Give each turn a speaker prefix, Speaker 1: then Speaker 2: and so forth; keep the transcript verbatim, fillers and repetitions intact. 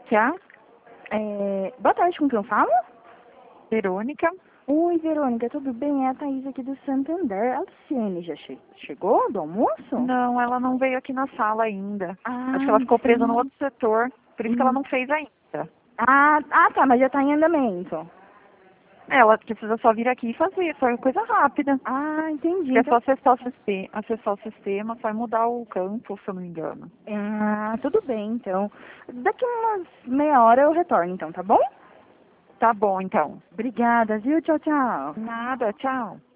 Speaker 1: Tchau,
Speaker 2: É, boa tarde, com quem eu falo?
Speaker 1: Verônica.
Speaker 2: Oi, Verônica, tudo bem? É a Thaís aqui do Santander. A Luciene já che chegou do almoço?
Speaker 1: Não, ela não veio aqui na sala ainda. Acho que ela
Speaker 2: Ai,
Speaker 1: ficou presa no
Speaker 2: sim.
Speaker 1: outro setor, por isso que ela
Speaker 2: Hum.
Speaker 1: não fez ainda.
Speaker 2: Ah, ah, tá, mas já tá em andamento.
Speaker 1: Ela precisa só vir aqui e fazer, foi coisa rápida.
Speaker 2: Ah, entendi.
Speaker 1: Porque é só
Speaker 2: Então,
Speaker 1: acessar o sistema, acessar o sistema, só mudar o campo, se eu não me engano.
Speaker 2: ah, tudo bem, então. Daqui umas meia hora eu retorno, então, tá bom?
Speaker 1: Tá bom, então.
Speaker 2: Obrigada, viu? Tchau, tchau.
Speaker 1: Nada, tchau.